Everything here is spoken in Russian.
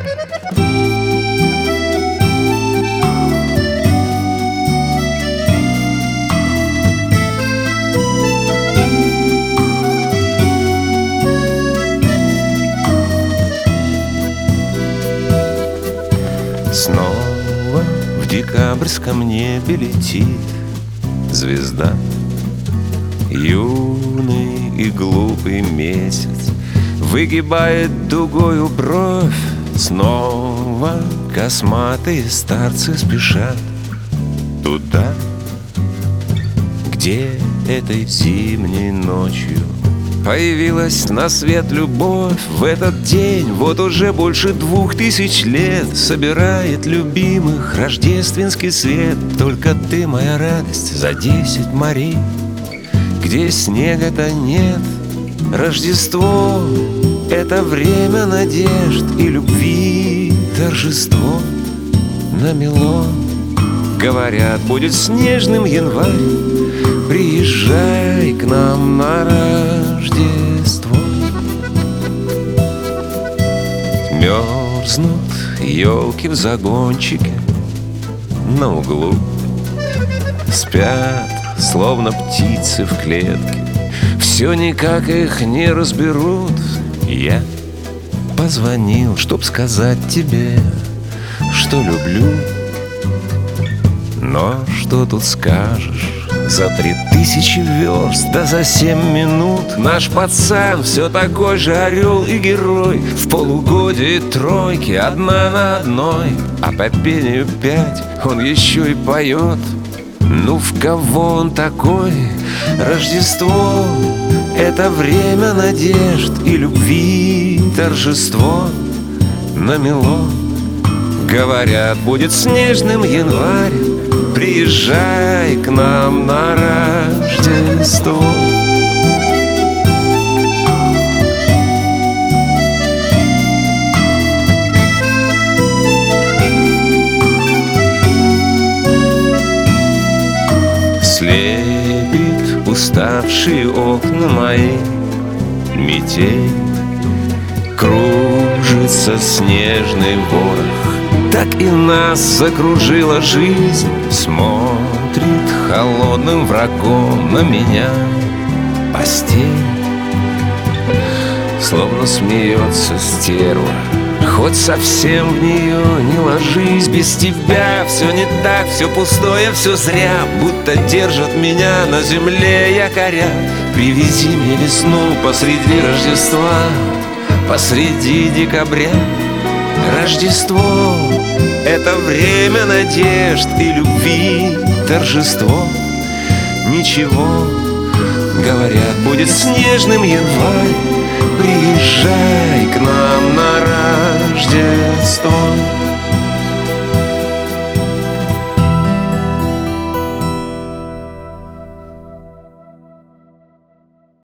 Снова в декабрьском небе летит звезда. Юный и глупый месяц выгибает дугою бровь. Снова косматые старцы спешат туда, где этой зимней ночью появилась на свет любовь. В этот день вот уже больше 2000 лет собирает любимых рождественский свет. Только ты, моя радость, за 10 морей, где снега-то нет. Рождество — это время надежд и любви, торжество намело. Говорят, будет снежным январь, приезжай к нам на Рождество. Мерзнут елки в загончике на углу, спят, словно птицы в клетке, все никак их не разберут. Я позвонил, чтоб сказать тебе, что люблю. Но что тут скажешь? За 3000 верст, да за 7 минут наш пацан все такой же орел и герой. В полугодие тройки, одна на одной, а по пению 5 он еще и поет. Ну в кого он такой? Рождество — это время надежд и любви, торжество намело. Говорят, будет снежным январь, приезжай к нам на Рождество. Слепит уставшие окна мои метель, кружится снежный ворох. Так и нас закружила жизнь, смотрит холодным врагом на меня постель. Словно смеется стерва, хоть совсем в нее не ложись. Без тебя все не так, все пустое, все зря, будто держат меня на земле якоря. Привези мне весну посреди Рождества, посреди декабря. Рождество — это время надежд и любви, торжество. Ничего, говорят, будет снежным январь,